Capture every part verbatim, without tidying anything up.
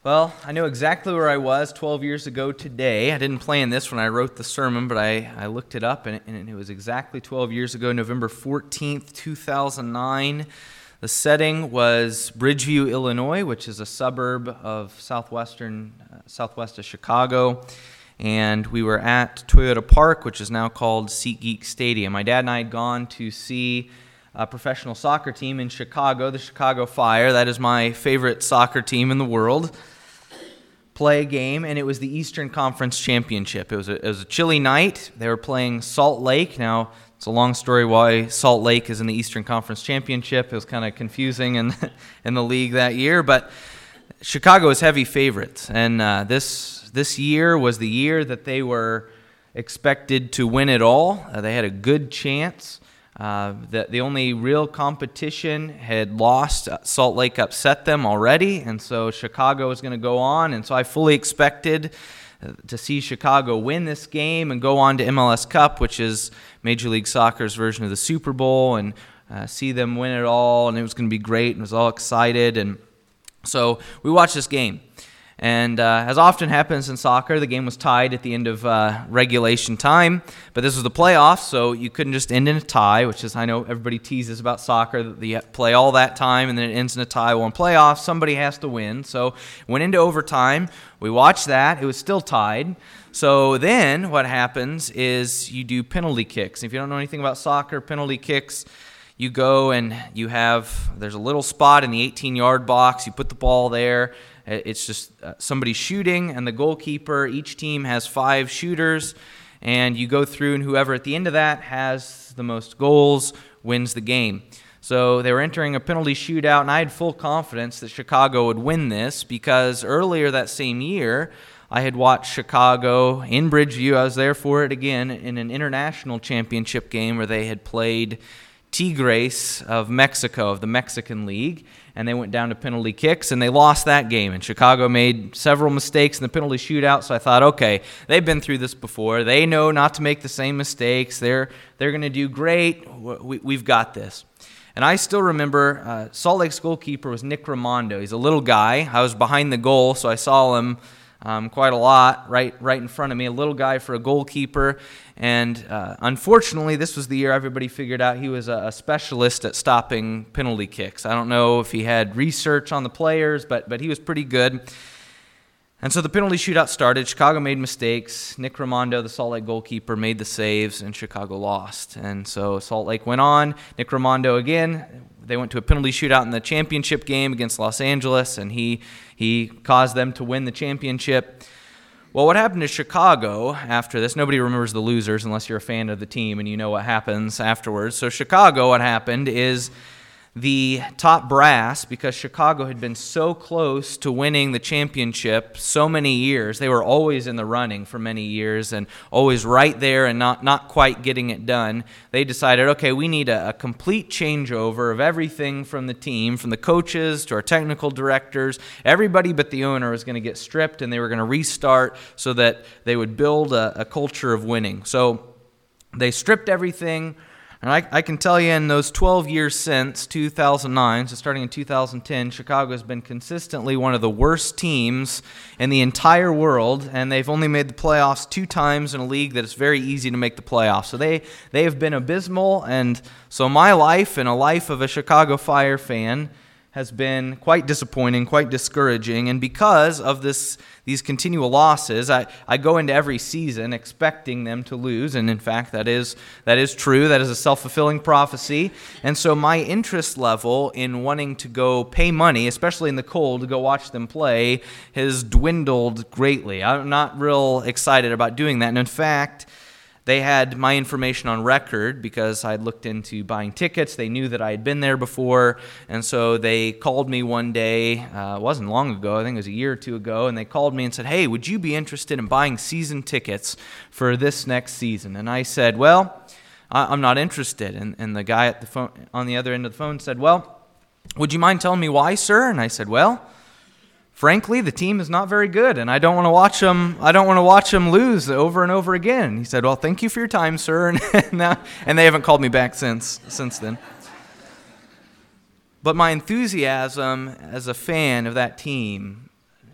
Well, I know exactly where I was twelve years ago today. I didn't plan this when I wrote the sermon, but I, I looked it up, and it, and it was exactly twelve years ago, November fourteenth, two thousand nine. The setting was Bridgeview, Illinois, which is a suburb of southwestern, uh, southwest of Chicago. And we were at Toyota Park, which is now called SeatGeek Stadium. My dad and I had gone to see a professional soccer team in Chicago, the Chicago Fire. That is my favorite soccer team in the world. Play a game, and it was the Eastern Conference Championship. It was a, it was a chilly night. They were playing Salt Lake. Now, it's a long story why Salt Lake is in the Eastern Conference Championship. It was kind of confusing in, in the league that year, but Chicago is heavy favorites, and uh, this this year was the year that they were expected to win it all. Uh, they had a good chance. Uh, the, the only real competition had lost. Salt Lake upset them already, and so Chicago was going to go on. And so I fully expected to see Chicago win this game and go on to M L S Cup, which is Major League Soccer's version of the Super Bowl, and uh, see them win it all, and it was going to be great, and I was all excited. And so we watched this game. And uh, as often happens in soccer, the game was tied at the end of uh, regulation time. But this was the playoffs, so you couldn't just end in a tie, which is, I know everybody teases about soccer, that you play all that time and then it ends in a tie. Well, in playoffs, somebody has to win. So went into overtime. We watched that. It was still tied. So then what happens is you do penalty kicks. If you don't know anything about soccer, penalty kicks, you go and you have, there's a little spot in the eighteen-yard box. You put the ball there. It's just uh, somebody shooting, and the goalkeeper, each team has five shooters, and you go through, and whoever at the end of that has the most goals wins the game. So they were entering a penalty shootout, and I had full confidence that Chicago would win this because earlier that same year, I had watched Chicago in Bridgeview. I was there for it again in an international championship game where they had played Tigres of Mexico, of the Mexican League, and they went down to penalty kicks, and they lost that game. And Chicago made several mistakes in the penalty shootout, so I thought, okay, they've been through this before. They know not to make the same mistakes. They're they're going to do great. We, we've got this. And I still remember uh, Salt Lake's goalkeeper was Nick Raimondo. He's a little guy. I was behind the goal, so I saw him Um, quite a lot, right right in front of me, a little guy for a goalkeeper. And uh, unfortunately, this was the year everybody figured out he was a, a specialist at stopping penalty kicks. I don't know if he had research on the players, but but he was pretty good. And so the penalty shootout started. Chicago made mistakes. Nick Raimondo, the Salt Lake goalkeeper, made the saves, and Chicago lost. And so Salt Lake went on. Nick Raimondo again. They went to a penalty shootout in the championship game against Los Angeles, and he he caused them to win the championship. Well, what happened to Chicago after this? Nobody remembers the losers unless you're a fan of the team and you know what happens afterwards. So Chicago, what happened is the top brass, because Chicago had been so close to winning the championship so many years, they were always in the running for many years and always right there and not, not quite getting it done. They decided, okay, we need a, a complete changeover of everything from the team, from the coaches to our technical directors. Everybody but the owner was going to get stripped, and they were going to restart so that they would build a, a culture of winning. So they stripped everything. And I, I can tell you in those twelve years since two thousand nine, so starting in two thousand ten, Chicago has been consistently one of the worst teams in the entire world, and they've only made the playoffs two times in a league that is very easy to make the playoffs. So they, they have been abysmal, and so my life and a life of a Chicago Fire fan has been quite disappointing, quite discouraging, and because of this, these continual losses, I, I go into every season expecting them to lose, and in fact, that is that is true. That is a self-fulfilling prophecy, and so my interest level in wanting to go pay money, especially in the cold, to go watch them play, has dwindled greatly. I'm not real excited about doing that, and in fact, they had my information on record because I'd looked into buying tickets. They knew that I had been there before, and so they called me one day. Uh, it wasn't long ago. I think it was a year or two ago, and they called me and said, hey, would you be interested in buying season tickets for this next season? And I said, well, I- I'm not interested. And, and the guy at the phone, on the other end of the phone said, well, would you mind telling me why, sir? And I said, well, frankly, the team is not very good, and I don't want to watch them. I don't want to watch them lose over and over again. He said, "Well, thank you for your time, sir," and now, and they haven't called me back since since then. But my enthusiasm as a fan of that team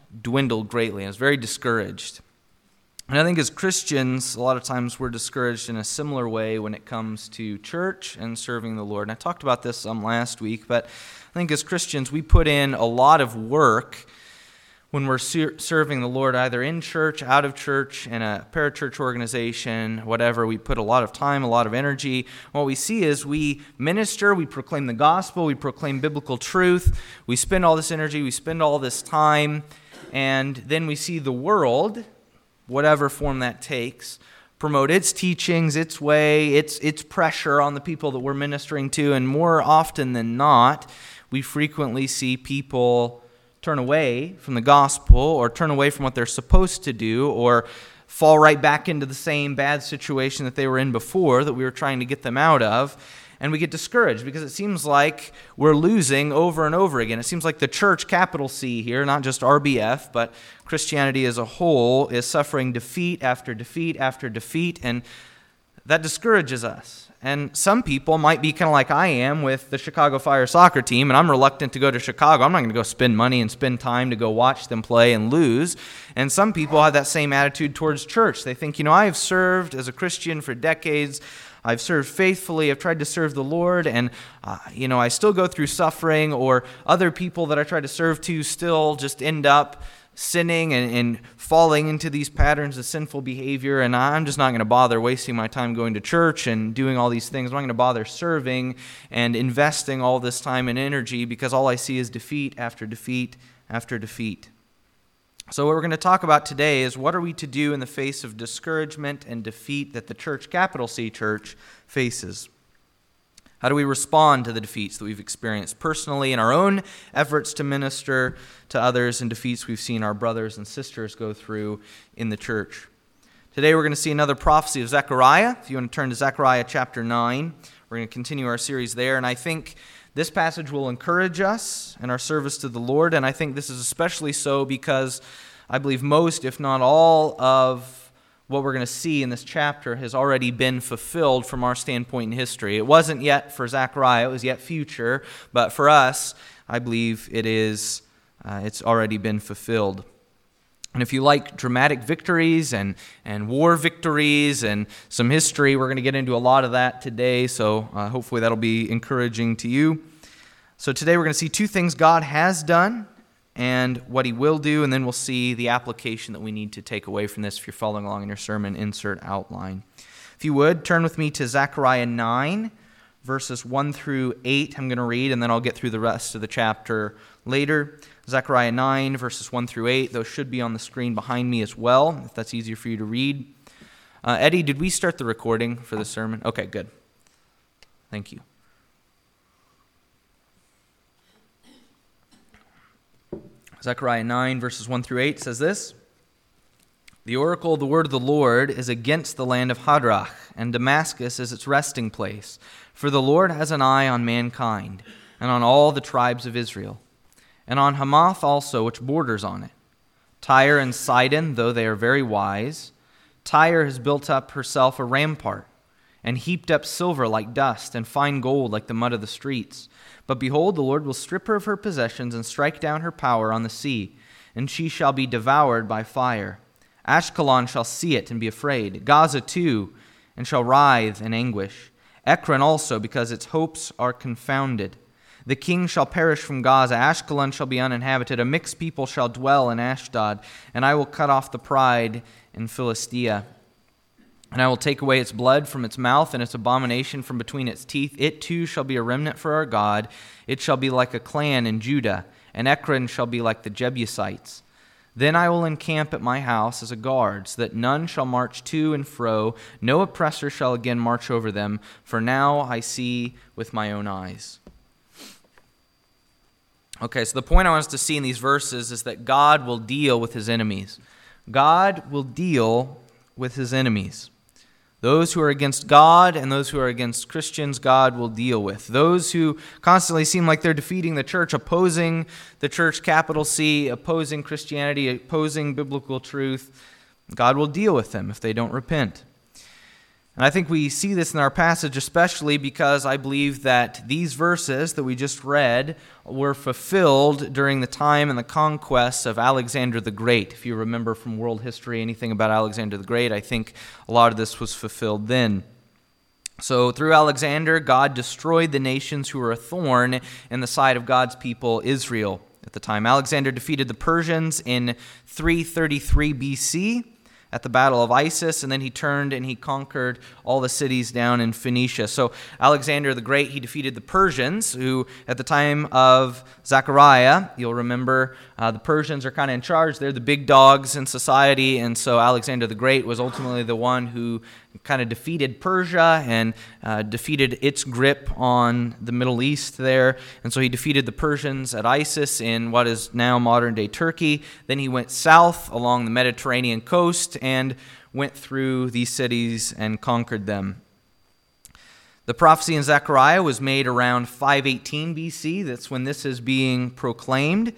dwindled greatly. I was very discouraged. And I think as Christians, a lot of times we're discouraged in a similar way when it comes to church and serving the Lord. And I talked about this some last week, but I think as Christians, we put in a lot of work when we're ser- serving the Lord, either in church, out of church, in a parachurch organization, whatever. We put a lot of time, a lot of energy. What we see is we minister, we proclaim the gospel, we proclaim biblical truth, we spend all this energy, we spend all this time, and then we see the world, whatever form that takes, promote its teachings, its way, its its pressure on the people that we're ministering to, and more often than not, we frequently see people turn away from the gospel or turn away from what they're supposed to do or fall right back into the same bad situation that they were in before that we were trying to get them out of. And we get discouraged because it seems like we're losing over and over again. It seems like the church, capital C here, not just R B F, but Christianity as a whole is suffering defeat after defeat after defeat, and that discourages us. And some people might be kind of like I am with the Chicago Fire soccer team, and I'm reluctant to go to Chicago. I'm not going to go spend money and spend time to go watch them play and lose. And some people have that same attitude towards church. They think, you know, I have served as a Christian for decades. I've served faithfully. I've tried to serve the Lord, and, uh, you know, I still go through suffering, or other people that I try to serve to still just end up sinning and, and falling into these patterns of sinful behavior, and I'm just not going to bother wasting my time going to church and doing all these things. I'm not going to bother serving and investing all this time and energy because all I see is defeat after defeat after defeat. So what we're going to talk about today is what are we to do in the face of discouragement and defeat that the church, capital C church, faces. How do we respond to the defeats that we've experienced personally in our own efforts to minister to others and defeats we've seen our brothers and sisters go through in the church? Today we're going to see another prophecy of Zechariah. If you want to turn to Zechariah chapter nine, we're going to continue our series there. And I think this passage will encourage us in our service to the Lord. And I think this is especially so because I believe most, if not all, of what we're going to see in this chapter has already been fulfilled from our standpoint in history. It wasn't yet for Zechariah, it was yet future, but for us, I believe it is, uh, it's already been fulfilled. And if you like dramatic victories and, and war victories and some history, we're going to get into a lot of that today, so uh, hopefully that'll be encouraging to you. So today we're going to see two things God has done and what he will do, and then we'll see the application that we need to take away from this. If you're following along in your sermon, insert outline. If you would, turn with me to Zechariah nine, verses one through eight. I'm going to read, and then I'll get through the rest of the chapter later. Zechariah nine, verses one through eight. Those should be on the screen behind me as well, if that's easier for you to read. Uh, Eddie, did we start the recording for the sermon? Okay, good. Thank you. Zechariah nine, verses one through eight says this: The oracle of the word of the Lord is against the land of Hadrach, and Damascus is its resting place. For the Lord has an eye on mankind, and on all the tribes of Israel, and on Hamath also, which borders on it. Tyre and Sidon, though they are very wise, Tyre has built up herself a rampart, and heaped up silver like dust, and fine gold like the mud of the streets. But behold, the Lord will strip her of her possessions and strike down her power on the sea, and she shall be devoured by fire. Ashkelon shall see it and be afraid, Gaza too, and shall writhe in anguish. Ekron also, because its hopes are confounded. The king shall perish from Gaza, Ashkelon shall be uninhabited, a mixed people shall dwell in Ashdod, and I will cut off the pride in Philistia. And I will take away its blood from its mouth and its abomination from between its teeth. It too shall be a remnant for our God. It shall be like a clan in Judah, and Ekron shall be like the Jebusites. Then I will encamp at my house as a guard, so that none shall march to and fro. No oppressor shall again march over them, for now I see with my own eyes. Okay, so the point I want us to see in these verses is that God will deal with his enemies. God will deal with his enemies. Those who are against God and those who are against Christians, God will deal with. Those who constantly seem like they're defeating the church, opposing the church, capital C, opposing Christianity, opposing biblical truth, God will deal with them if they don't repent. And I think we see this in our passage especially because I believe that these verses that we just read were fulfilled during the time and the conquests of Alexander the Great. If you remember from world history anything about Alexander the Great, I think a lot of this was fulfilled then. So through Alexander, God destroyed the nations who were a thorn in the side of God's people, Israel, at the time. Alexander defeated the Persians in three thirty-three B C at the Battle of Issus, and then he turned and he conquered all the cities down in Phoenicia. So Alexander the Great, he defeated the Persians, who at the time of Zechariah, you'll remember, uh, the Persians are kind of in charge. They're the big dogs in society, and so Alexander the Great was ultimately the one who kind of defeated Persia and uh, defeated its grip on the Middle East there. And so he defeated the Persians at Issus in what is now modern-day Turkey. Then he went south along the Mediterranean coast and went through these cities and conquered them. The prophecy in Zechariah was made around five eighteen B C. That's when this is being proclaimed.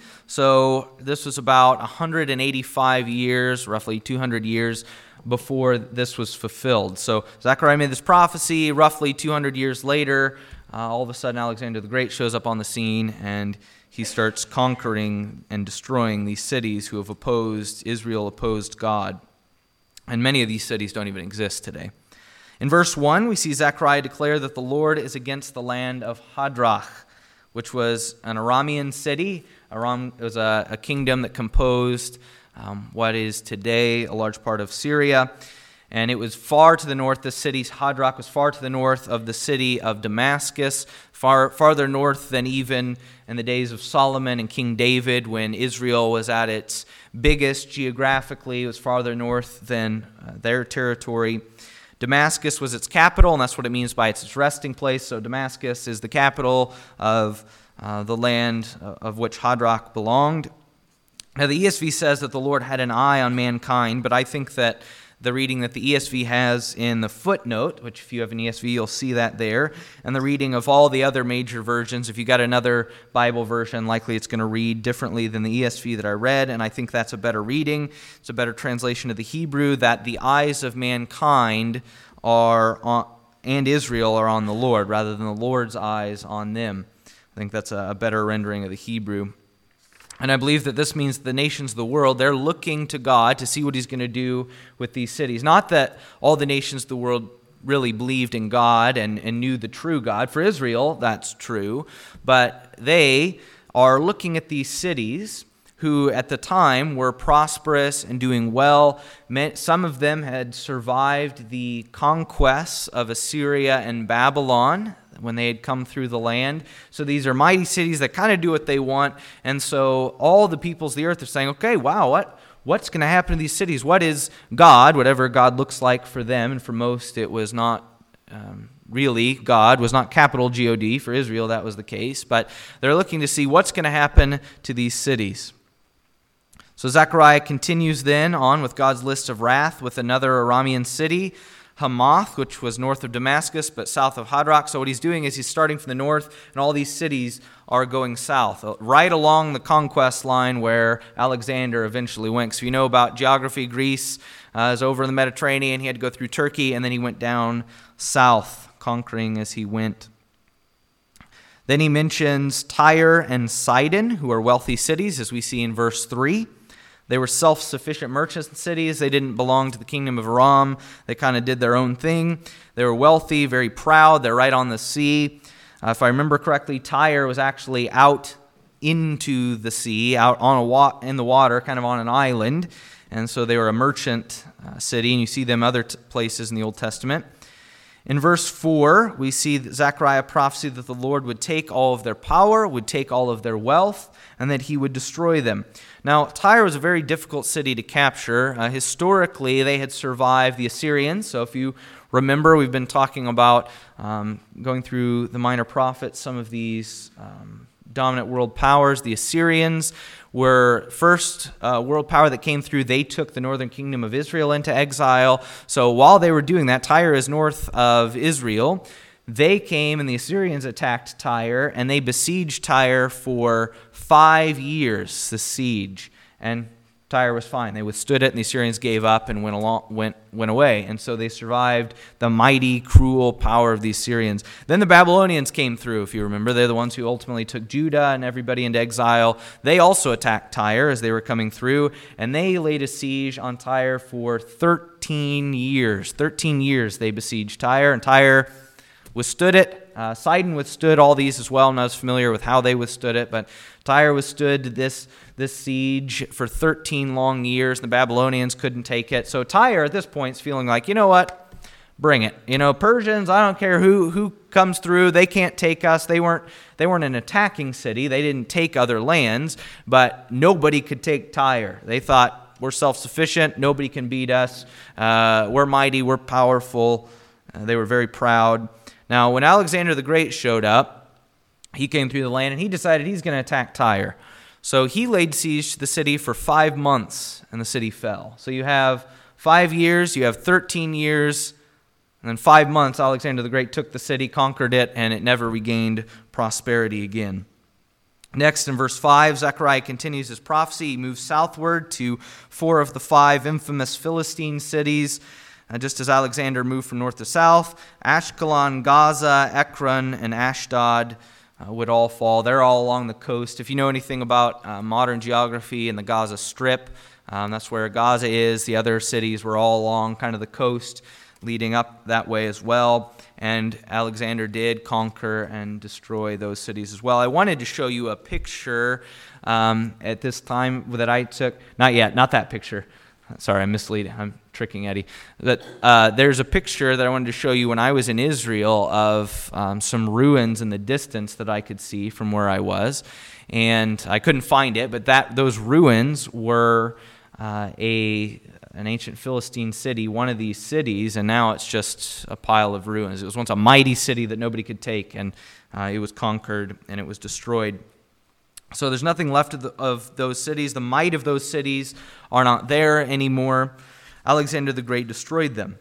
So this was about one hundred eighty-five years, roughly two hundred years before this was fulfilled. So Zechariah made this prophecy. Roughly two hundred years later, uh, all of a sudden Alexander the Great shows up on the scene, and he starts conquering and destroying these cities who have opposed, Israel opposed God. And many of these cities don't even exist today. In verse one, we see Zechariah declare that the Lord is against the land of Hadrach, which was an Aramean city. Aram was a, a kingdom that composed um, what is today a large part of Syria. And it was far to the north. The city's Hadrach was far to the north of the city of Damascus, far farther north than even in the days of Solomon and King David, when Israel was at its biggest geographically. It was farther north than uh, their territory. Damascus was its capital, and that's what it means by its resting place. So Damascus is the capital of uh, the land of which Hadrach belonged. Now the E S V says that the Lord had an eye on mankind, but I think that the reading that the E S V has in the footnote, which if you have an E S V, you'll see that there, and the reading of all the other major versions. If you got another Bible version, likely it's going to read differently than the E S V that I read, and I think that's a better reading. It's a better translation of the Hebrew, that the eyes of mankind are on, and Israel are on the Lord, rather than the Lord's eyes on them. I think that's a better rendering of the Hebrew. And I believe that this means the nations of the world, they're looking to God to see what he's going to do with these cities. Not that all the nations of the world really believed in God and, and knew the true God. For Israel, that's true. But they are looking at these cities who at the time were prosperous and doing well. Some of them had survived the conquests of Assyria and Babylon when they had come through the land. So these are mighty cities that kind of do what they want. And so all the peoples of the earth are saying, okay, wow, what what's going to happen to these cities? What is God, whatever God looks like for them? And for most, it was not um, really God, was not capital G O D. For Israel, that was the case. But they're looking to see what's going to happen to these cities. So Zechariah continues then on with God's list of wrath with another Aramean city, Hamath, which was north of Damascus, but south of Hadrach. So what he's doing is he's starting from the north, and all these cities are going south, right along the conquest line where Alexander eventually went. So you know about geography, Greece uh, is over in the Mediterranean. He had to go through Turkey, and then he went down south, conquering as he went. Then he mentions Tyre and Sidon, who are wealthy cities, as we see in verse three. They were self-sufficient merchant cities. They didn't belong to the kingdom of Aram. They kind of did their own thing. They were wealthy, very proud. They're right on the sea. Uh, if I remember correctly, Tyre was actually out into the sea, out on a wa- in the water, kind of on an island. And so they were a merchant uh, city, and you see them other t- places in the Old Testament. In verse four, we see that Zechariah prophesied that the Lord would take all of their power, would take all of their wealth, and that he would destroy them. Now, Tyre was a very difficult city to capture. Uh, historically, they had survived the Assyrians. So if you remember, we've been talking about um, going through the minor prophets, some of these um, dominant world powers. The Assyrians were first uh, world power that came through. They took the northern kingdom of Israel into exile. So while they were doing that, Tyre is north of Israel. They came and the Assyrians attacked Tyre, and they besieged Tyre for five years, the siege. And Tyre was fine. They withstood it, and the Assyrians gave up and went along, went went away. And so they survived the mighty, cruel power of the Assyrians. Then the Babylonians came through, if you remember. They're the ones who ultimately took Judah and everybody into exile. They also attacked Tyre as they were coming through, and they laid a siege on Tyre for thirteen years. thirteen years they besieged Tyre, and Tyre withstood it. Uh, Sidon withstood all these as well. I'm not as familiar with how they withstood it, but Tyre withstood this, this siege for thirteen long years. The Babylonians couldn't take it. So Tyre at this point is feeling like, you know what? Bring it. You know, Persians, I don't care who, who comes through. They can't take us. They weren't, they weren't an attacking city. They didn't take other lands, but nobody could take Tyre. They thought, we're self-sufficient. Nobody can beat us. Uh, we're mighty. We're powerful. Uh, they were very proud. Now, when Alexander the Great showed up, he came through the land and he decided he's going to attack Tyre. So he laid siege to the city for five months and the city fell. So you have five years, you have thirteen years, and then five months Alexander the Great took the city, conquered it, and it never regained prosperity again. Next, in verse five, Zechariah continues his prophecy. He moves southward to four of the five infamous Philistine cities. Uh, just as Alexander moved from north to south, Ashkelon, Gaza, Ekron, and Ashdod uh, would all fall. They're all along the coast. If you know anything about uh, modern geography and the Gaza Strip, um, that's where Gaza is. The other cities were all along kind of the coast leading up that way as well. And Alexander did conquer and destroy those cities as well. I wanted to show you a picture um, at this time that I took. Not yet, not that picture. Sorry, I'm misleading. I'm tricking Eddie. But uh, there's a picture that I wanted to show you when I was in Israel of um, some ruins in the distance that I could see from where I was, and I couldn't find it. But that those ruins were uh, a an ancient Philistine city, one of these cities, and now it's just a pile of ruins. It was once a mighty city that nobody could take, and uh, it was conquered and it was destroyed. So there's nothing left of, the, of those cities. The might of those cities are not there anymore. Alexander the Great destroyed them.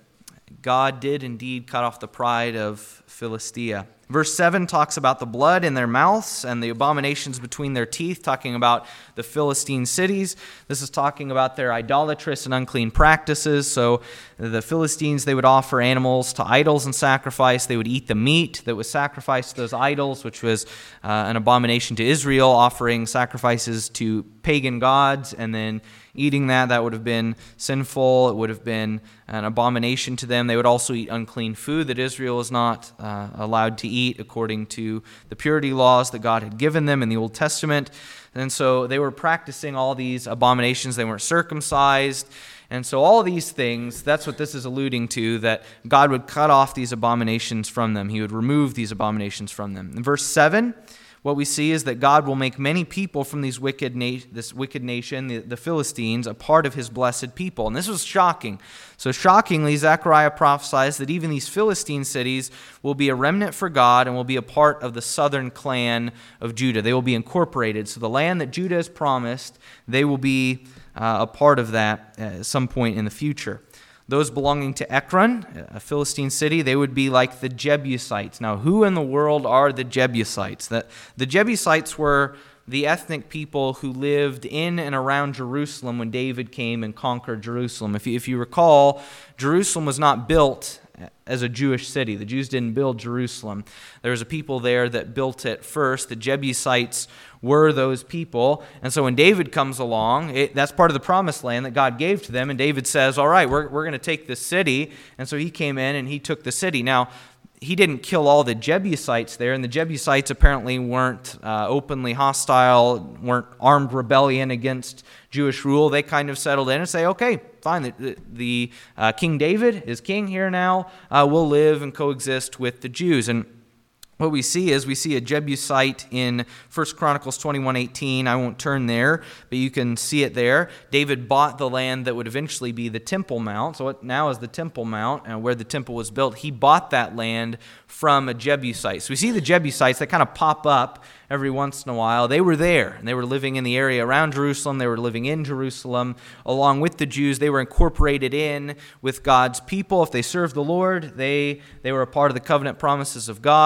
God did indeed cut off the pride of Philistia. Verse seven talks about the blood in their mouths and the abominations between their teeth, talking about the Philistine cities. This is talking about their idolatrous and unclean practices. So the Philistines, they would offer animals to idols and sacrifice. They would eat the meat that was sacrificed to those idols, which was uh, an abomination to Israel, offering sacrifices to pagan gods, and then eating that, that would have been sinful. It would have been an abomination to them. They would also eat unclean food that Israel is not uh, allowed to eat according to the purity laws that God had given them in the Old Testament. And so they were practicing all these abominations. They weren't circumcised. And so all these things, that's what this is alluding to, that God would cut off these abominations from them. He would remove these abominations from them. In verse seven, what we see is that God will make many people from these wicked na- this wicked nation, the, the Philistines, a part of his blessed people. And this was shocking. So shockingly, Zechariah prophesies that even these Philistine cities will be a remnant for God and will be a part of the southern clan of Judah. They will be incorporated. So the land that Judah has promised, they will be uh, a part of that at some point in the future. Those belonging to Ekron, a Philistine city, they would be like the Jebusites. Now, who in the world are the Jebusites? The, the Jebusites were the ethnic people who lived in and around Jerusalem when David came and conquered Jerusalem. If you, if you recall, Jerusalem was not built as a Jewish city. The Jews didn't build Jerusalem. There was a people there that built it first. The Jebusites were those people. And so when David comes along, it, that's part of the promised land that God gave to them. And David says, all right, we're, we're going to take this city. And so he came in and he took the city. Now, he didn't kill all the Jebusites there, and the Jebusites apparently weren't uh, openly hostile, weren't armed rebellion against Jewish rule. They kind of settled in and say, okay, fine, the, the, the uh, King David is king here now. Uh, we'll live and coexist with the Jews. And what we see is we see a Jebusite in First Chronicles twenty-one eighteen. I won't turn there, but you can see it there. David bought the land that would eventually be the Temple Mount. So it now is the Temple Mount, and where the temple was built. He bought that land from a Jebusite. So we see the Jebusites, they kind of pop up every once in a while. They were there, and they were living in the area around Jerusalem. They were living in Jerusalem along with the Jews. They were incorporated in with God's people. If they served the Lord, they, they were a part of the covenant promises of God.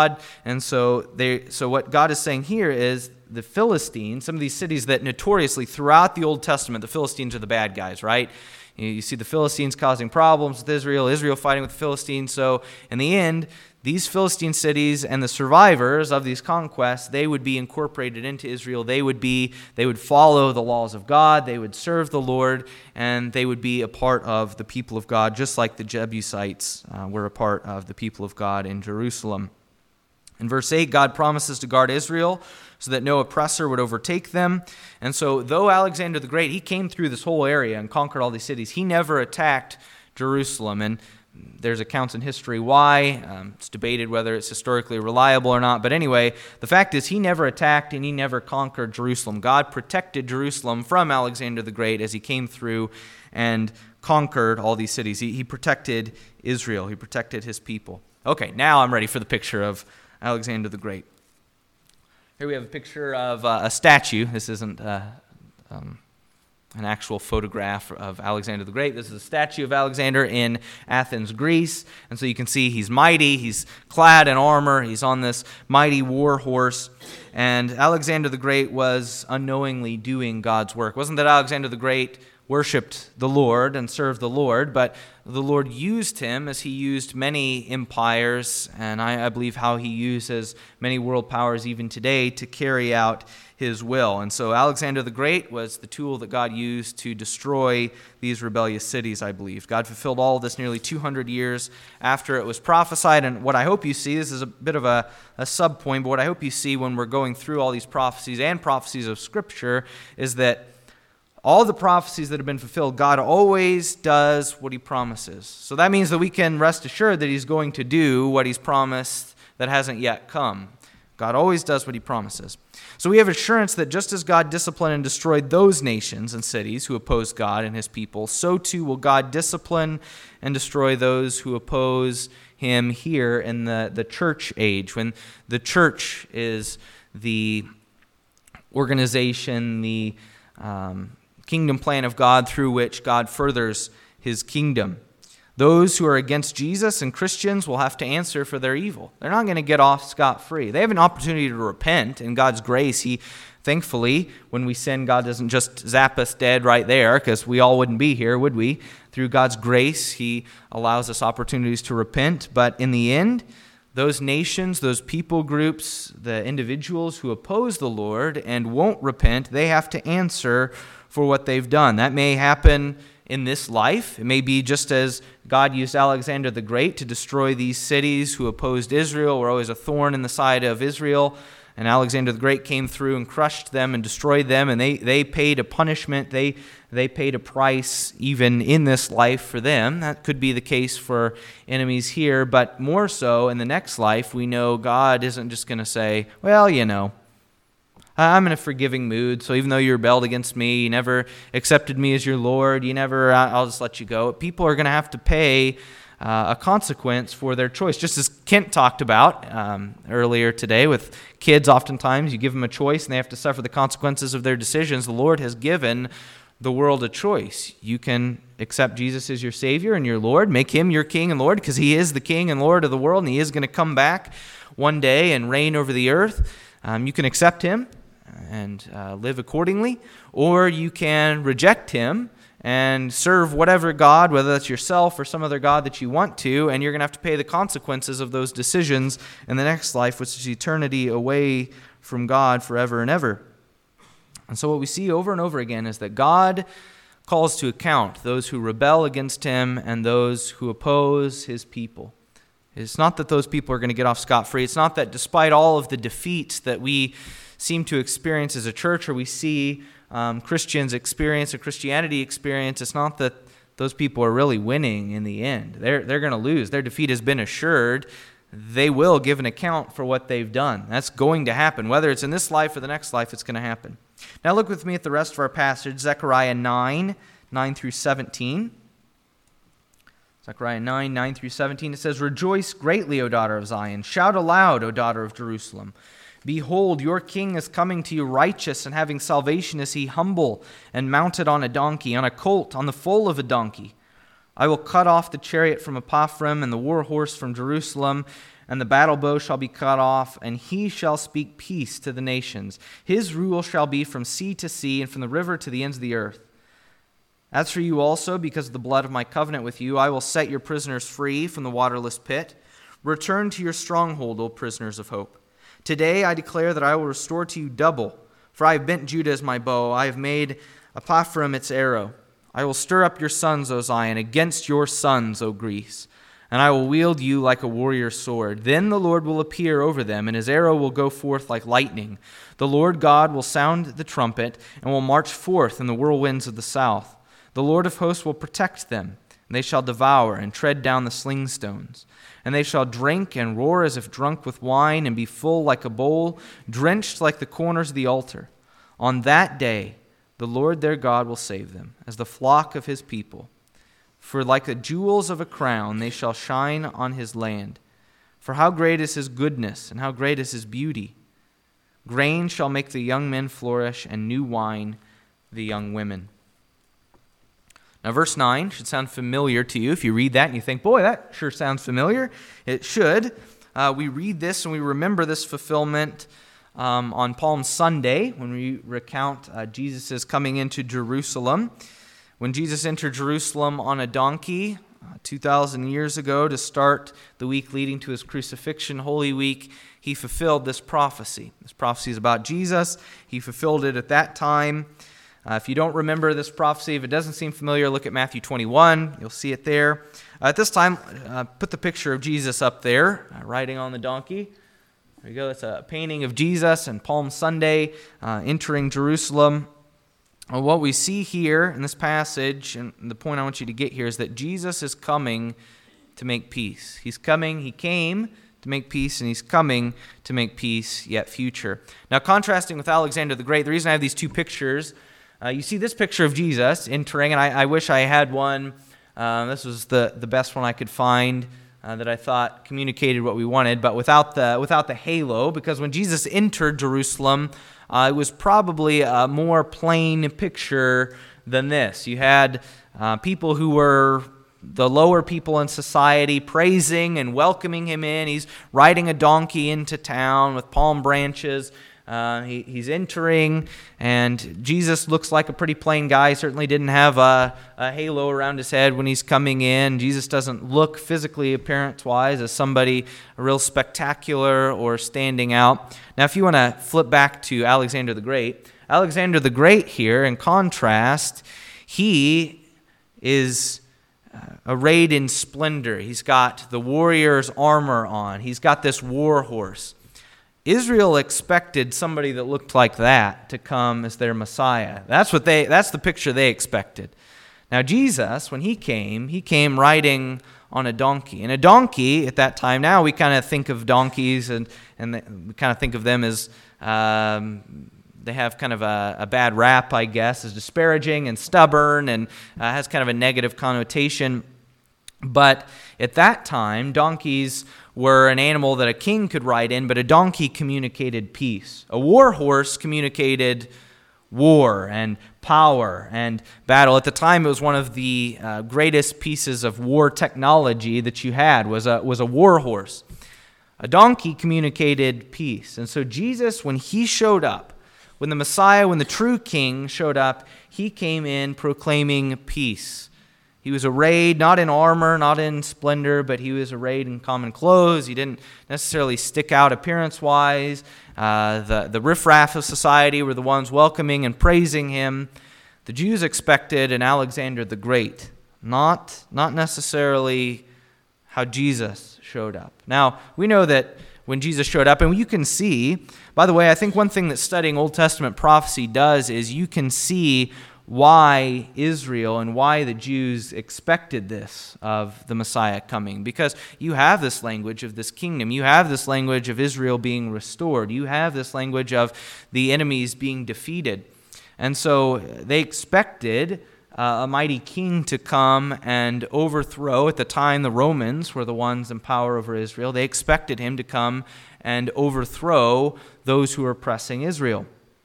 And so they, so what God is saying here is the Philistines, some of these cities that notoriously throughout the Old Testament, the Philistines are the bad guys, right? You see the Philistines causing problems with Israel, Israel fighting with the Philistines. So in the end, these Philistine cities and the survivors of these conquests, they would be incorporated into Israel. They would be, they would follow the laws of God. They would serve the Lord, and they would be a part of the people of God, just like the Jebusites uh, were a part of the people of God in Jerusalem. In verse eight, God promises to guard Israel so that no oppressor would overtake them. And so though Alexander the Great, he came through this whole area and conquered all these cities, he never attacked Jerusalem. And there's accounts in history why. Um, it's debated whether it's historically reliable or not. But anyway, the fact is he never attacked and he never conquered Jerusalem. God protected Jerusalem from Alexander the Great as he came through and conquered all these cities. He, he protected Israel. He protected his people. Okay, now I'm ready for the picture of Alexander the Great. Here we have a picture of uh, a statue. This isn't uh, um, an actual photograph of Alexander the Great. This is a statue of Alexander in Athens, Greece. And so you can see he's mighty. He's clad in armor. He's on this mighty war horse. And Alexander the Great was unknowingly doing God's work. It wasn't that Alexander the Great worshipped the Lord and served the Lord, but the Lord used him as he used many empires, and I, I believe how he uses many world powers even today to carry out his will. And so Alexander the Great was the tool that God used to destroy these rebellious cities, I believe. God fulfilled all of this nearly two hundred years after it was prophesied, and what I hope you see, this is a bit of a, a sub-point, but what I hope you see when we're going through all these prophecies and prophecies of Scripture is that all the prophecies that have been fulfilled, God always does what he promises. So that means that we can rest assured that he's going to do what he's promised that hasn't yet come. God always does what he promises. So we have assurance that just as God disciplined and destroyed those nations and cities who opposed God and his people, so too will God discipline and destroy those who oppose him here in the, the church age, when the church is the organization, the um, kingdom plan of God through which God furthers his kingdom. Those who are against Jesus and Christians will have to answer for their evil. They're not going to get off scot-free. They have an opportunity to repent in God's grace. He, thankfully, when we sin, God doesn't just zap us dead right there, because we all wouldn't be here, would we? Through God's grace, he allows us opportunities to repent. But in the end, those nations, those people groups, the individuals who oppose the Lord and won't repent, they have to answer for what they've done. That may happen in this life. It may be just as God used Alexander the Great to destroy these cities who opposed Israel, were always a thorn in the side of Israel, and Alexander the Great came through and crushed them and destroyed them, and they, they paid a punishment. They, they paid a price even in this life for them. That could be the case for enemies here, but more so in the next life, we know God isn't just going to say, well, you know, I'm in a forgiving mood, so even though you rebelled against me, you never accepted me as your Lord, you never, I'll just let you go. People are going to have to pay uh, a consequence for their choice. Just as Kent talked about um, earlier today with kids, oftentimes you give them a choice and they have to suffer the consequences of their decisions. The Lord has given the world a choice. You can accept Jesus as your Savior and your Lord, make him your King and Lord, because he is the King and Lord of the world, and he is going to come back one day and reign over the earth. Um, you can accept him and uh, live accordingly, or you can reject him and serve whatever God, whether that's yourself or some other God that you want to, and you're going to have to pay the consequences of those decisions in the next life, which is eternity away from God forever and ever. And so what we see over and over again is that God calls to account those who rebel against him and those who oppose his people. It's not that those people are going to get off scot-free. It's not that despite all of the defeats that we seem to experience as a church, or we see um, Christians experience, or Christianity experience, it's not that those people are really winning in the end. They're, they're going to lose. Their defeat has been assured. They will give an account for what they've done. That's going to happen. Whether it's in this life or the next life, it's going to happen. Now look with me at the rest of our passage, Zechariah nine, nine through seventeen. Zechariah nine, nine through seventeen, it says, "Rejoice greatly, O daughter of Zion. Shout aloud, O daughter of Jerusalem. Behold, your king is coming to you righteous, and having salvation is he humble, and mounted on a donkey, on a colt, on the foal of a donkey. I will cut off the chariot from Ephraim, and the war horse from Jerusalem, and the battle bow shall be cut off, and he shall speak peace to the nations. His rule shall be from sea to sea, and from the river to the ends of the earth. As for you also, because of the blood of my covenant with you, I will set your prisoners free from the waterless pit. Return to your stronghold, O prisoners of hope. Today I declare that I will restore to you double, for I have bent Judah as my bow. I have made Ephraim its arrow. I will stir up your sons, O Zion, against your sons, O Greece, and I will wield you like a warrior's sword. Then the Lord will appear over them, and his arrow will go forth like lightning. The Lord God will sound the trumpet, and will march forth in the whirlwinds of the south. The Lord of hosts will protect them, and they shall devour and tread down the sling stones. And they shall drink and roar as if drunk with wine, and be full like a bowl, drenched like the corners of the altar. On that day the Lord their God will save them, as the flock of his people. For like the jewels of a crown they shall shine on his land. For how great is his goodness, and how great is his beauty! Grain shall make the young men flourish, and new wine the young women. Now, verse nine should sound familiar to you. If you read that and you think, boy, that sure sounds familiar, it should. Uh, we read this and we remember this fulfillment um, on Palm Sunday when we recount uh, Jesus' coming into Jerusalem. When Jesus entered Jerusalem on a donkey uh, two thousand years ago to start the week leading to his crucifixion, Holy Week, he fulfilled this prophecy. This prophecy is about Jesus. He fulfilled it at that time. Uh, if you don't remember this prophecy, if it doesn't seem familiar, look at Matthew twenty-one. You'll see it there. Uh, at this time, uh, put the picture of Jesus up there, uh, riding on the donkey. There you go. That's a painting of Jesus and Palm Sunday uh, entering Jerusalem. Uh, what we see here in this passage, and the point I want you to get here, is that Jesus is coming to make peace. He's coming, he came to make peace, and he's coming to make peace yet future. Now, contrasting with Alexander the Great, the reason I have these two pictures, Uh, you see this picture of Jesus entering, and I, I wish I had one. Uh, this was the, the best one I could find uh, that I thought communicated what we wanted, but without the without the halo, because when Jesus entered Jerusalem, uh, it was probably a more plain picture than this. You had uh, people who were the lower people in society praising and welcoming him in. He's riding a donkey into town with palm branches. Uh, he, he's entering, and Jesus looks like a pretty plain guy. He certainly didn't have a, a halo around his head when he's coming in. Jesus doesn't look physically, appearance-wise, as somebody real spectacular or standing out. Now, if you want to flip back to Alexander the Great, Alexander the Great here, in contrast, he is uh, arrayed in splendor. He's got the warrior's armor on. He's got this war horse. Israel expected somebody that looked like that to come as their Messiah. That's what they that's the picture they expected. Now Jesus, when he came, he came riding on a donkey. And a donkey at that time, now we kind of think of donkeys and, and we kind of think of them as, um, they have kind of a, a bad rap, I guess, as disparaging and stubborn and uh, has kind of a negative connotation. But at that time, donkeys were an animal that a king could ride in, but a donkey communicated peace. A war horse communicated war and power and battle. At the time, it was one of the uh, greatest pieces of war technology that you had, was a, was a war horse. A donkey communicated peace. And so Jesus, when he showed up, when the Messiah, when the true king showed up, he came in proclaiming peace. He was arrayed not in armor, not in splendor, but he was arrayed in common clothes. He didn't necessarily stick out appearance-wise. Uh, the, the riffraff of society were the ones welcoming and praising him. The Jews expected an Alexander the Great, not, not necessarily how Jesus showed up. Now, we know that when Jesus showed up, and you can see, by the way, I think one thing that studying Old Testament prophecy does is you can see why Israel and why the Jews expected this of the Messiah coming. Because you have this language of this kingdom. You have this language of Israel being restored. You have this language of the enemies being defeated. And so they expected uh, a mighty king to come and overthrow. At the time, the Romans were the ones in power over Israel. They expected him to come and overthrow those who were oppressing Israel.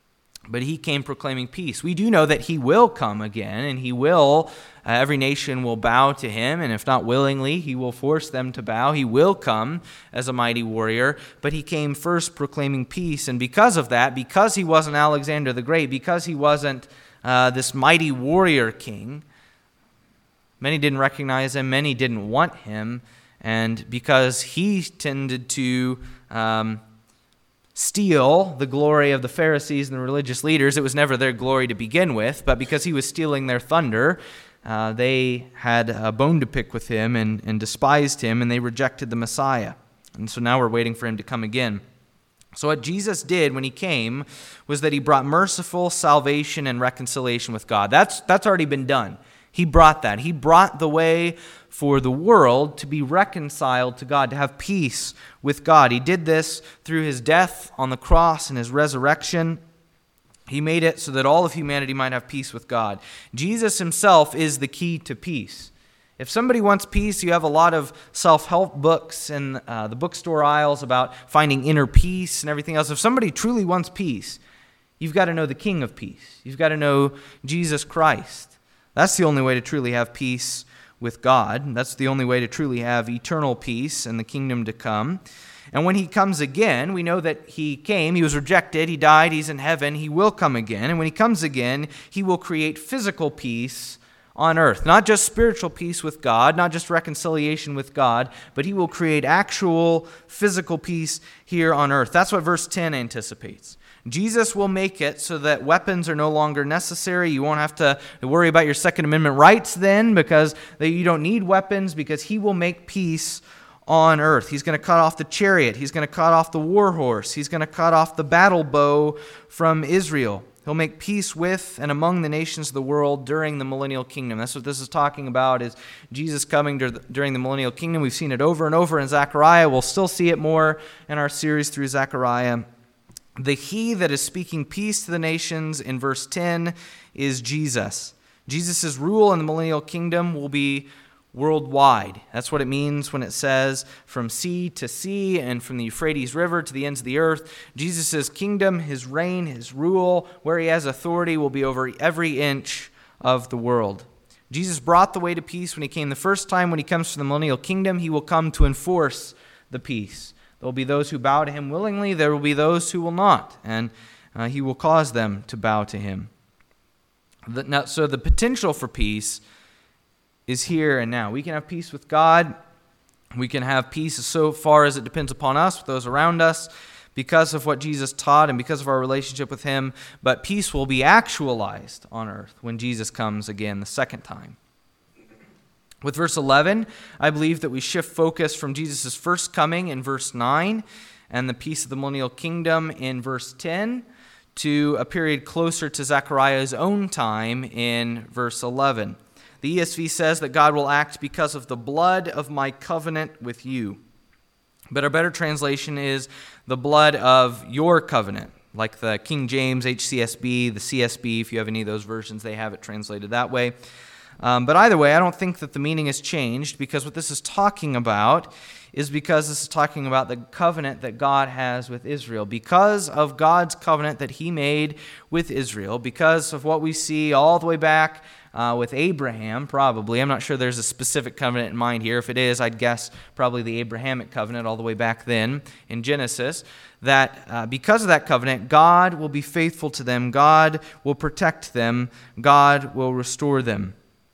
but he came proclaiming peace. We do know that he will come again, and he will, uh, every nation will bow to him, and if not willingly, he will force them to bow. He will come as a mighty warrior, but he came first proclaiming peace, and because of that, because he wasn't Alexander the Great, because he wasn't uh, this mighty warrior king, many didn't recognize him, many didn't want him, and because he tended to um, steal the glory of the Pharisees and the religious leaders, it was never their glory to begin with, but because he was stealing their thunder, uh, they had a bone to pick with him and, and despised him, and they rejected the Messiah. And so now we're waiting for him to come again. So what Jesus did when he came was that he brought merciful salvation and reconciliation with God. That's, that's already been done. He brought that. He brought the way for the world to be reconciled to God, to have peace with God. He did this through his death on the cross and his resurrection. He made it so that all of humanity might have peace with God. Jesus himself is the key to peace. If somebody wants peace, you have a lot of self-help books in uh, the bookstore aisles about finding inner peace and everything else. If somebody truly wants peace, you've got to know the King of Peace. You've got to know Jesus Christ. That's the only way to truly have peace with God. That's the only way to truly have eternal peace and the kingdom to come. And when he comes again, we know that he came, he was rejected, he died, he's in heaven, he will come again. And when he comes again, he will create physical peace on earth. Not just spiritual peace with God, not just reconciliation with God, but he will create actual physical peace here on earth. That's what verse ten anticipates. Jesus will make it so that weapons are no longer necessary. You won't have to worry about your Second Amendment rights then, because you don't need weapons, because he will make peace on earth. He's going to cut off the chariot. He's going to cut off the war horse. He's going to cut off the battle bow from Israel. He'll make peace with and among the nations of the world during the millennial kingdom. That's what this is talking about, is Jesus coming during the millennial kingdom. We've seen it over and over in Zechariah. We'll still see it more in our series through Zechariah. The he that is speaking peace to the nations in verse ten is Jesus. Jesus' rule in the millennial kingdom will be worldwide. That's what it means when it says from sea to sea and from the Euphrates River to the ends of the earth. Jesus' kingdom, his reign, his rule, where he has authority, will be over every inch of the world. Jesus brought the way to peace when he came the first time. When he comes to the millennial kingdom, he will come to enforce the peace. There will be those who bow to him willingly. There will be those who will not, and uh, he will cause them to bow to him. The, now, so the potential for peace is here and now. We can have peace with God. We can have peace so far as it depends upon us, with those around us, because of what Jesus taught and because of our relationship with him. But peace will be actualized on earth when Jesus comes again the second time. With verse eleven, I believe that we shift focus from Jesus' first coming in verse nine and the peace of the millennial kingdom in verse ten to a period closer to Zechariah's own time in verse eleven. The E S V says that God will act because of the blood of my covenant with you. But a better translation is the blood of your covenant, like the King James, H C S B, the C S B. If you have any of those versions, they have it translated that way. Um, but either way, I don't think that the meaning has changed, because what this is talking about is because this is talking about the covenant that God has with Israel. Because of God's covenant that he made with Israel, because of what we see all the way back uh, with Abraham, probably. I'm not sure there's a specific covenant in mind here. If it is, I'd guess probably the Abrahamic covenant all the way back then in Genesis. That uh, because of that covenant, God will be faithful to them. God will protect them. God will restore them.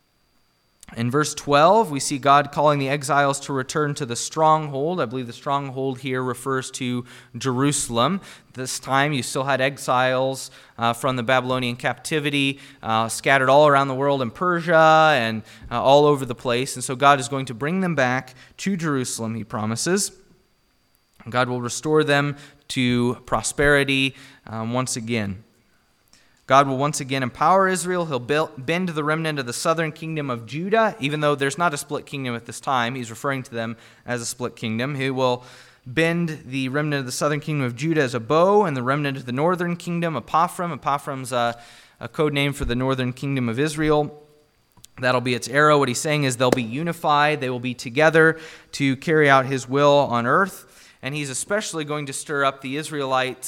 In verse twelve, we see God calling the exiles to return to the stronghold. I believe the stronghold here refers to Jerusalem. This time you still had exiles uh, from the Babylonian captivity uh, scattered all around the world in Persia and uh, all over the place. And so God is going to bring them back to Jerusalem, he promises. God will restore them to prosperity um, once again. God will once again empower Israel. He'll build, bend the remnant of the southern kingdom of Judah, even though there's not a split kingdom at this time. He's referring to them as a split kingdom. He will bend the remnant of the southern kingdom of Judah as a bow, and the remnant of the northern kingdom, Apophram. Apophram's a, a code name for the northern kingdom of Israel. That'll be its arrow. What he's saying is they'll be unified. They will be together to carry out his will on earth. And he's especially going to stir up the Israelites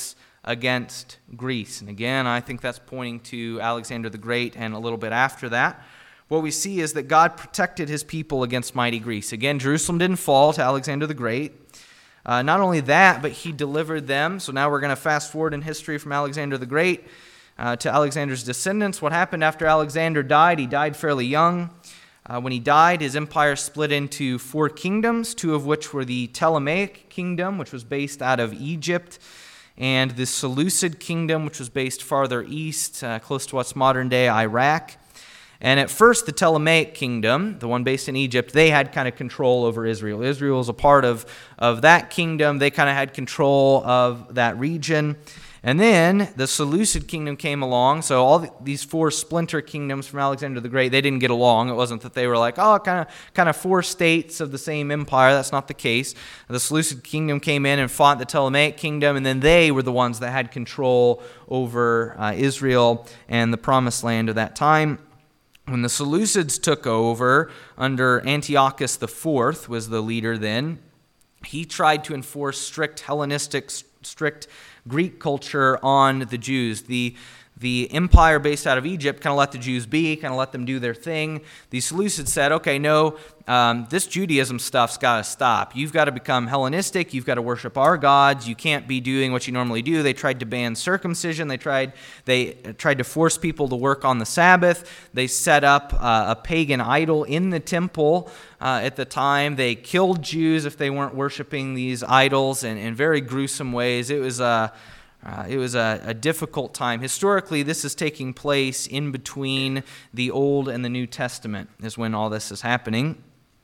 against Greece. And again, I think that's pointing to Alexander the Great and a little bit after that. What we see is that God protected his people against mighty Greece. Again, Jerusalem didn't fall to Alexander the Great. Uh, not only that, but he delivered them. So now we're going to fast forward in history from Alexander the Great uh, to Alexander's descendants. What happened after Alexander died? He died fairly young. Uh, when he died, his empire split into four kingdoms, two of which were the Ptolemaic kingdom, which was based out of Egypt, and the Seleucid kingdom, which was based farther east, uh, close to what's modern-day Iraq. And at first, the Ptolemaic kingdom, the one based in Egypt, they had kind of control over Israel. Israel was a part of, of that kingdom. They kind of had control of that region. And then the Seleucid kingdom came along. So all the, these four splinter kingdoms from Alexander the Great, they didn't get along. It wasn't that they were like, oh, kind of kind of four states of the same empire. That's not the case. The Seleucid kingdom came in and fought the Ptolemaic kingdom, and then they were the ones that had control over uh, Israel and the promised land of that time. When the Seleucids took over under Antiochus the Fourth, was the leader then, he tried to enforce strict Hellenistic, strict Greek culture on the Jews. The The empire based out of Egypt kind of let the Jews be, kind of let them do their thing. The Seleucids said, okay, no, um, this Judaism stuff's got to stop. You've got to become Hellenistic. You've got to worship our gods. You can't be doing what you normally do. They tried to ban circumcision. They tried they tried to force people to work on the Sabbath. They set up uh, a pagan idol in the temple uh, at the time. They killed Jews if they weren't worshiping these idols in, in very gruesome ways. It was a uh, Uh, it was a, a difficult time. Historically, this is taking place in between the Old and the New Testament is when all this is happening.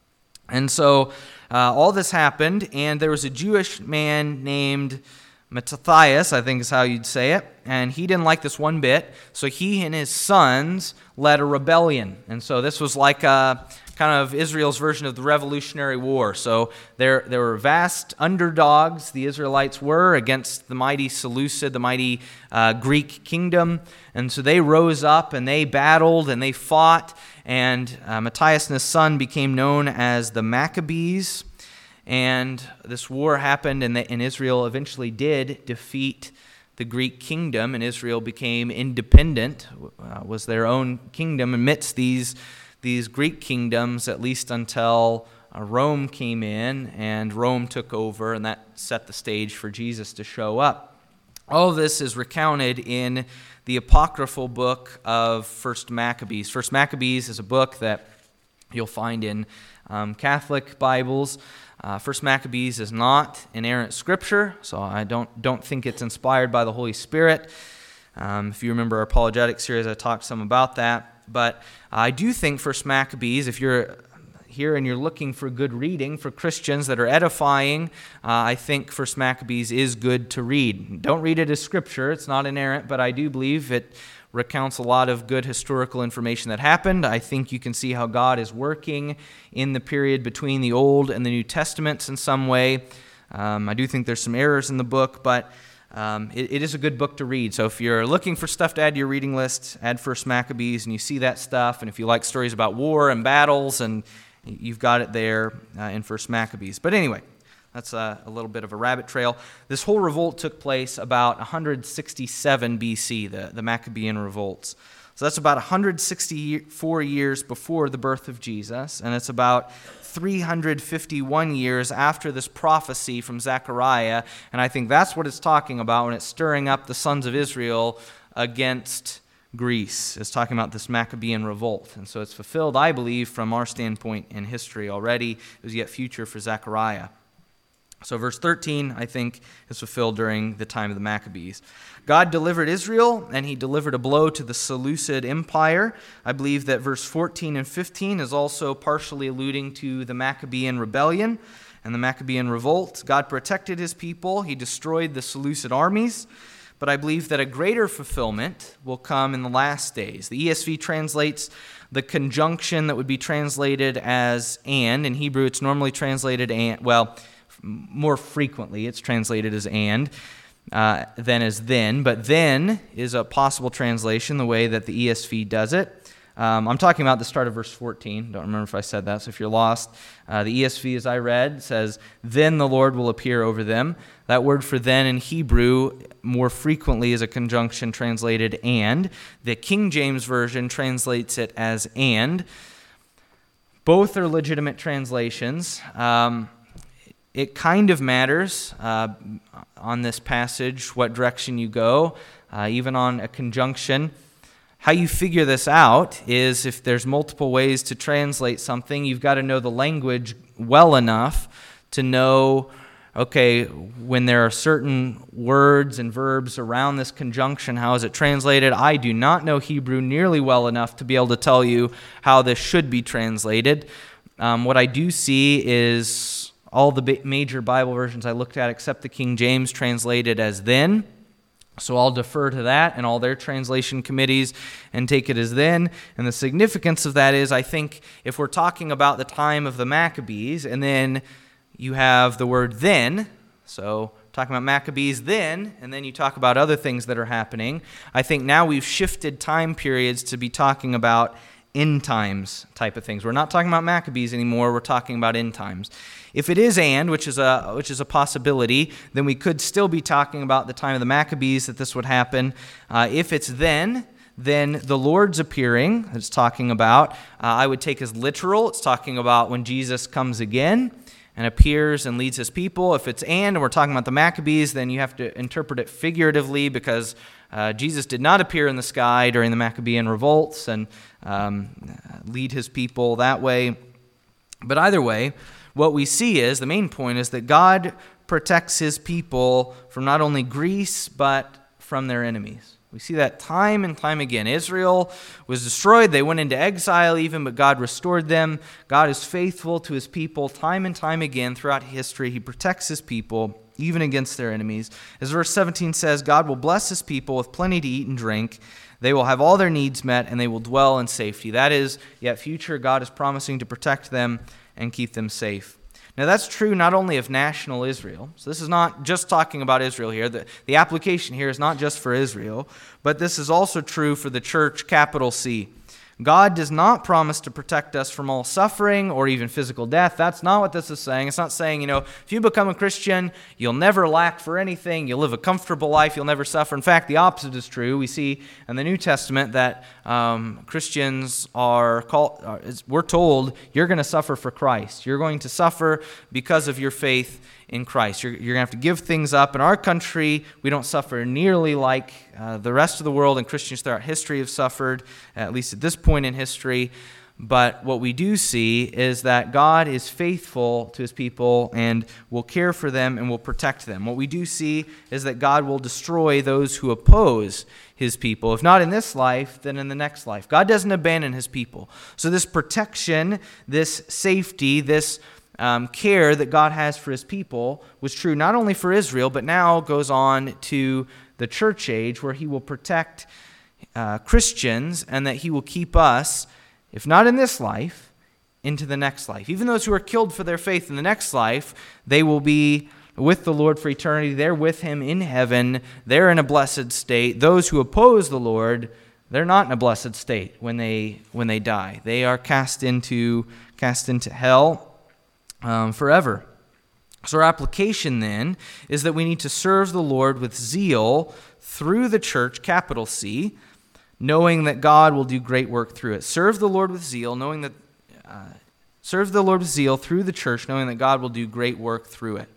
And so uh, all this happened, and there was a Jewish man named Mattathias, I think is how you'd say it, and he didn't like this one bit, so he and his sons led a rebellion. And so this was like a kind of Israel's version of the Revolutionary War. So there, there were vast underdogs, the Israelites were, against the mighty Seleucid, the mighty uh, Greek kingdom. And so they rose up and they battled and they fought. And uh, Matthias and his son became known as the Maccabees. And this war happened, and, the, and Israel eventually did defeat the Greek kingdom, and Israel became independent, uh, was their own kingdom amidst these these Greek kingdoms, at least until uh, Rome came in and Rome took over, and that set the stage for Jesus to show up. All of this is recounted in the apocryphal book of First Maccabees. First Maccabees is a book that you'll find in um, Catholic Bibles. Uh, First Maccabees is not inerrant scripture, so I don't don't think it's inspired by the Holy Spirit. Um, if you remember our apologetic series, I talked some about that. But I do think First Maccabees, if you're here and you're looking for good reading for Christians that are edifying, uh, I think First Maccabees is good to read. Don't read it as scripture. It's not inerrant, but I do believe it recounts a lot of good historical information that happened. I think you can see how God is working in the period between the Old and the New Testaments in some way. Um, I do think there's some errors in the book, but Um, it, it is a good book to read. So if you're looking for stuff to add to your reading list, add First Maccabees, and you see that stuff. And if you like stories about war and battles, and you've got it there uh, in First Maccabees. But anyway, that's a, a little bit of a rabbit trail. This whole revolt took place about one hundred sixty-seven B C, the, the Maccabean revolts. So that's about one hundred sixty-four years before the birth of Jesus, and it's about three hundred fifty-one years after this prophecy from Zechariah, and I think that's what it's talking about when it's stirring up the sons of Israel against Greece. It's talking about this Maccabean revolt, and so it's fulfilled, I believe, from our standpoint in history already. It was yet future for Zechariah. So verse thirteen, I think, is fulfilled during the time of the Maccabees. God delivered Israel, and he delivered a blow to the Seleucid Empire. I believe that verse fourteen and fifteen is also partially alluding to the Maccabean rebellion and the Maccabean revolt. God protected his people. He destroyed the Seleucid armies. But I believe that a greater fulfillment will come in the last days. The E S V translates the conjunction that would be translated as and. In Hebrew, it's normally translated and, well, more frequently, it's translated as and uh, than as then. But then is a possible translation, the way that the E S V does it. Um, I'm talking about the start of verse fourteen. Don't remember if I said that, so if you're lost, uh, the E S V, as I read, says, "Then the Lord will appear over them." That word for "then" in Hebrew more frequently is a conjunction translated "and." The King James Version translates it as "and." Both are legitimate translations. Um, it kind of matters uh, on this passage what direction you go, uh, even on a conjunction. How you figure this out is if there's multiple ways to translate something, you've got to know the language well enough to know, okay, when there are certain words and verbs around this conjunction, how is it translated? I do not know Hebrew nearly well enough to be able to tell you how this should be translated. Um, what I do see is all the major Bible versions I looked at, except the King James, translated as "then." So I'll defer to that and all their translation committees and take it as "then." And the significance of that is, I think, if we're talking about the time of the Maccabees, and then you have the word "then," so talking about Maccabees then, and then you talk about other things that are happening, I think now we've shifted time periods to be talking about end times type of things. We're not talking about Maccabees anymore, we're talking about end times. If it is "and," which is a which is a possibility, then we could still be talking about the time of the Maccabees that this would happen. Uh, if it's "then," then the Lord's appearing, it's talking about, uh, I would take as literal. It's talking about when Jesus comes again and appears and leads his people. If it's "and," and we're talking about the Maccabees, then you have to interpret it figuratively, because uh, Jesus did not appear in the sky during the Maccabean revolts and um, lead his people that way. But either way, what we see is, the main point is that God protects his people from not only Greece, but from their enemies. We see that time and time again. Israel was destroyed. They went into exile even, but God restored them. God is faithful to his people time and time again throughout history. He protects his people even against their enemies. As verse seventeen says, God will bless his people with plenty to eat and drink. They will have all their needs met, and they will dwell in safety. That is, yet future, God is promising to protect them and keep them safe. Now that's true not only of national Israel. So this is not just talking about Israel here. The, the application here is not just for Israel, but this is also true for the church, capital C. God does not promise to protect us from all suffering or even physical death. That's not what this is saying. It's not saying, you know, if you become a Christian, you'll never lack for anything. You'll live a comfortable life. You'll never suffer. In fact, the opposite is true. We see in the New Testament that um, Christians are called, uh, we're told, you're going to suffer for Christ. You're going to suffer because of your faith in Christ. You're, you're going to have to give things up. In our country, we don't suffer nearly like uh, the rest of the world, and Christians throughout history have suffered, at least at this point in history. But what we do see is that God is faithful to his people and will care for them and will protect them. What we do see is that God will destroy those who oppose his people. If not in this life, then in the next life. God doesn't abandon his people. So this protection, this safety, this Um, care that God has for his people was true not only for Israel, but now goes on to the church age, where he will protect uh, Christians, and that he will keep us, if not in this life, into the next life. Even those who are killed for their faith in the next life, they will be with the Lord for eternity. They're with him in heaven. They're in a blessed state. Those who oppose the Lord, they're not in a blessed state when they when they die. They are cast into cast into hell Um, forever. So our application then is that we need to serve the Lord with zeal through the church, capital C, knowing that God will do great work through it. Serve the Lord with zeal, knowing that uh, serve the Lord with zeal through the church, knowing that God will do great work through it.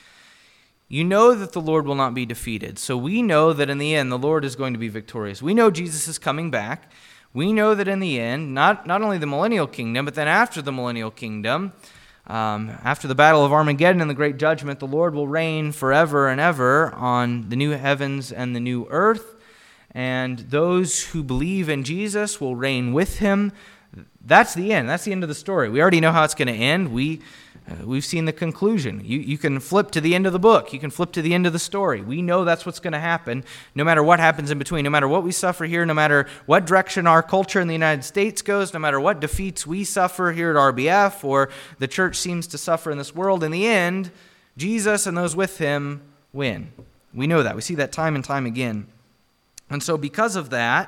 You know that the Lord will not be defeated. So we know that in the end, the Lord is going to be victorious. We know Jesus is coming back. We know that in the end, not, not only the millennial kingdom, but then after the millennial kingdom, Um, after the battle of Armageddon and the great judgment, the Lord will reign forever and ever on the new heavens and the new earth. And those who believe in Jesus will reign with him. That's the end. That's the end of the story. We already know how it's going to end. We, uh, we've seen the conclusion. You, you can flip to the end of the book. You can flip to the end of the story. We know that's what's going to happen, no matter what happens in between, no matter what we suffer here, no matter what direction our culture in the United States goes, no matter what defeats we suffer here at R B F or the church seems to suffer in this world. In the end, Jesus and those with him win. We know that. We see that time and time again. And so because of that,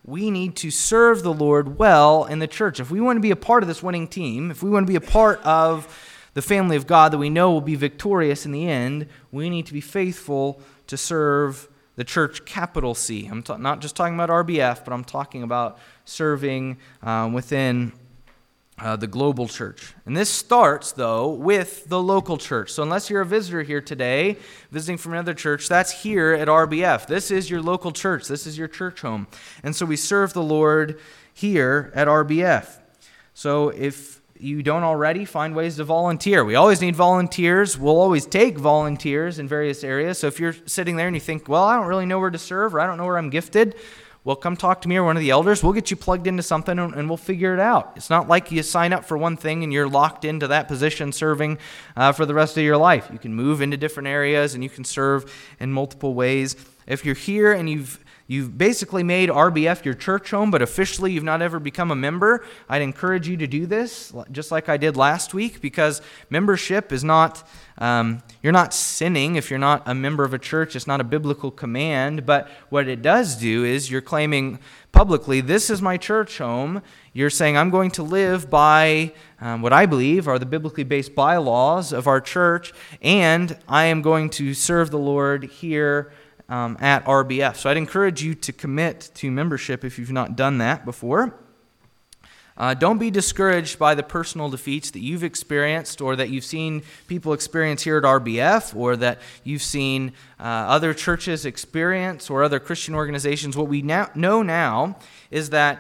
we need to serve the Lord well in the church. If we want to be a part of this winning team, if we want to be a part of the family of God that we know will be victorious in the end, we need to be faithful to serve the church, capital C. I'm ta- not just talking about R B F, but I'm talking about serving um, within uh, the global church. And this starts, though, with the local church. So unless you're a visitor here today, visiting from another church, that's here at R B F. This is your local church. This is your church home. And so we serve the Lord here at R B F. So if you don't already, find ways to volunteer. We always need volunteers. We'll always take volunteers in various areas. So if you're sitting there and you think, well, I don't really know where to serve, or I don't know where I'm gifted, well, come talk to me or one of the elders. We'll get you plugged into something and, and we'll figure it out. It's not like you sign up for one thing and you're locked into that position serving uh, for the rest of your life. You can move into different areas and you can serve in multiple ways. If you're here and you've You've basically made R B F your church home, but officially you've not ever become a member, I'd encourage you to do this, just like I did last week, because membership is not, um, you're not sinning if you're not a member of a church. It's not a biblical command, but what it does do is you're claiming publicly, this is my church home. You're saying, I'm going to live by um, what I believe are the biblically based bylaws of our church, and I am going to serve the Lord here Um, at R B F. So I'd encourage you to commit to membership if you've not done that before. Uh, don't be discouraged by the personal defeats that you've experienced or that you've seen people experience here at R B F or that you've seen uh, other churches experience or other Christian organizations. What we now know now is that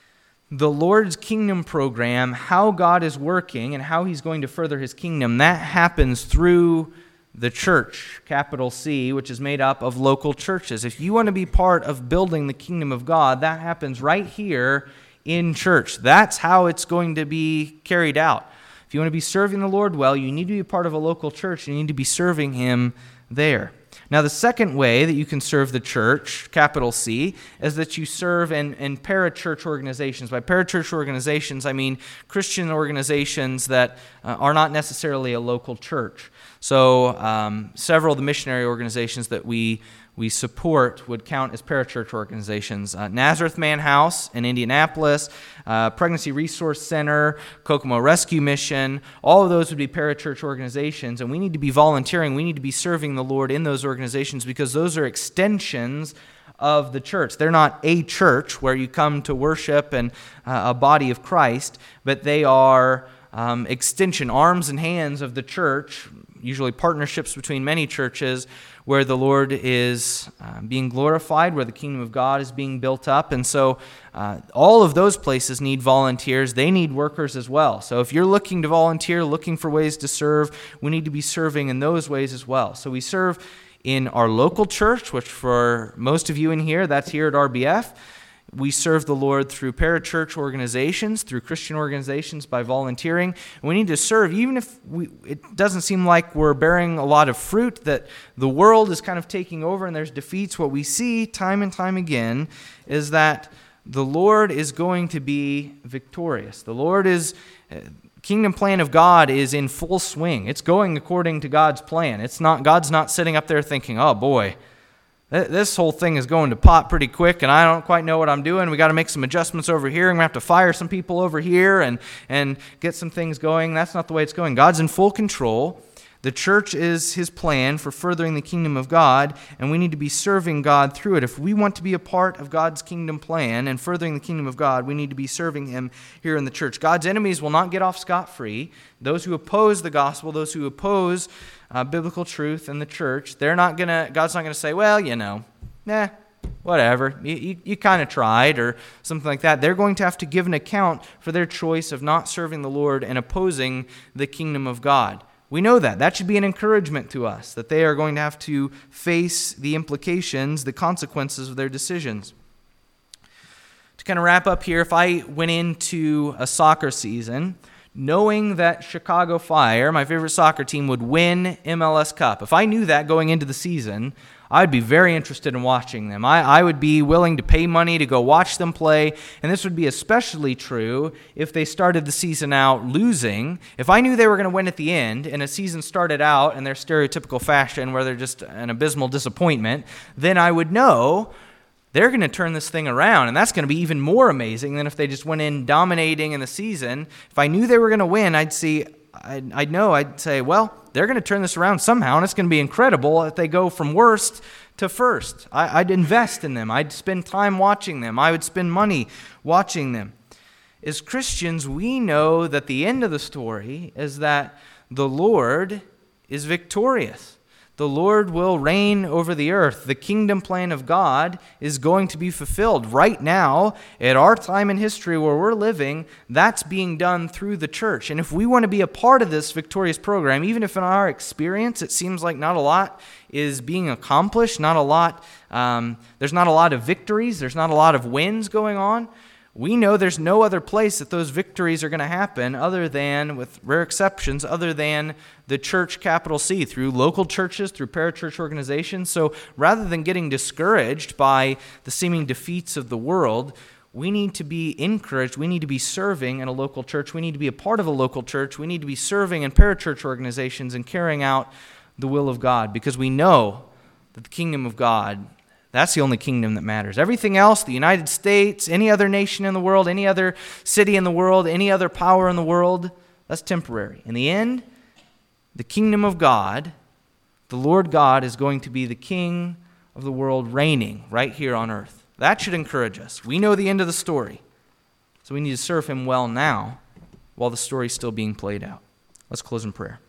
the Lord's kingdom program, how God is working and how He's going to further His kingdom, that happens through the church, capital C, which is made up of local churches. If you want to be part of building the kingdom of God, that happens right here in church. That's how it's going to be carried out. If you want to be serving the Lord well, you need to be a part of a local church. You need to be serving Him there. Now, the second way that you can serve the church, capital C, is that you serve in, in parachurch organizations. By parachurch organizations, I mean Christian organizations that uh, are not necessarily a local church. So um, several of the missionary organizations that we we support would count as parachurch organizations. Uh, Nazareth Man House in Indianapolis, uh, Pregnancy Resource Center, Kokomo Rescue Mission, all of those would be parachurch organizations, and we need to be volunteering. We need to be serving the Lord in those organizations because those are extensions of the church. They're not a church where you come to worship and uh, a body of Christ, but they are um, extension, arms and hands of the church, usually partnerships between many churches where the Lord is uh, being glorified, where the kingdom of God is being built up. And so uh, all of those places need volunteers. They need workers as well. So if you're looking to volunteer, looking for ways to serve, we need to be serving in those ways as well. So we serve in our local church, which for most of you in here, that's here at R B F. We serve the Lord through parachurch organizations, through Christian organizations by volunteering. We need to serve, even if we, it doesn't seem like we're bearing a lot of fruit, that the world is kind of taking over and there's defeats. What we see time and time again is that the Lord is going to be victorious. The Lord is, uh, kingdom plan of God is in full swing. It's going according to God's plan. It's not, God's not sitting up there thinking, oh boy, this whole thing is going to pop pretty quick, and I don't quite know what I'm doing. We got to make some adjustments over here, and we have to fire some people over here and, and get some things going. That's not the way it's going. God's in full control. The church is His plan for furthering the kingdom of God, and we need to be serving God through it. If we want to be a part of God's kingdom plan and furthering the kingdom of God, we need to be serving Him here in the church. God's enemies will not get off scot-free. Those who oppose the gospel, those who oppose uh, biblical truth in the church, they're not gonna. God's not going to say, well, you know, nah, whatever, you, you, you kind of tried or something like that. They're going to have to give an account for their choice of not serving the Lord and opposing the kingdom of God. We know that. That should be an encouragement to us, that they are going to have to face the implications, the consequences of their decisions. To kind of wrap up here, if I went into a soccer season knowing that Chicago Fire, my favorite soccer team, would win M L S Cup, if I knew that going into the season, I'd be very interested in watching them. I, I would be willing to pay money to go watch them play, and this would be especially true if they started the season out losing. If I knew they were going to win at the end, and a season started out in their stereotypical fashion where they're just an abysmal disappointment, then I would know they're going to turn this thing around, and that's going to be even more amazing than if they just went in dominating in the season. If I knew they were going to win, I'd see, I'd, I'd know, I'd say, well, they're going to turn this around somehow, and it's going to be incredible if they go from worst to first. I, I'd invest in them. I'd spend time watching them. I would spend money watching them. As Christians, we know that the end of the story is that the Lord is victorious. The Lord will reign over the earth. The kingdom plan of God is going to be fulfilled. Right now, at our time in history where we're living, that's being done through the church. And if we want to be a part of this victorious program, even if in our experience it seems like not a lot is being accomplished, not a lot, um, there's not a lot of victories, there's not a lot of wins going on, we know there's no other place that those victories are going to happen other than, with rare exceptions, other than the church, capital C, through local churches, through parachurch organizations. So rather than getting discouraged by the seeming defeats of the world, we need to be encouraged. We need to be serving in a local church. We need to be a part of a local church. We need to be serving in parachurch organizations and carrying out the will of God, because we know that the kingdom of God, that's the only kingdom that matters. Everything else, the United States, any other nation in the world, any other city in the world, any other power in the world, that's temporary. In the end, the kingdom of God, the Lord God, is going to be the king of the world, reigning right here on earth. That should encourage us. We know the end of the story, so we need to serve him well now while the story is still being played out. Let's close in prayer.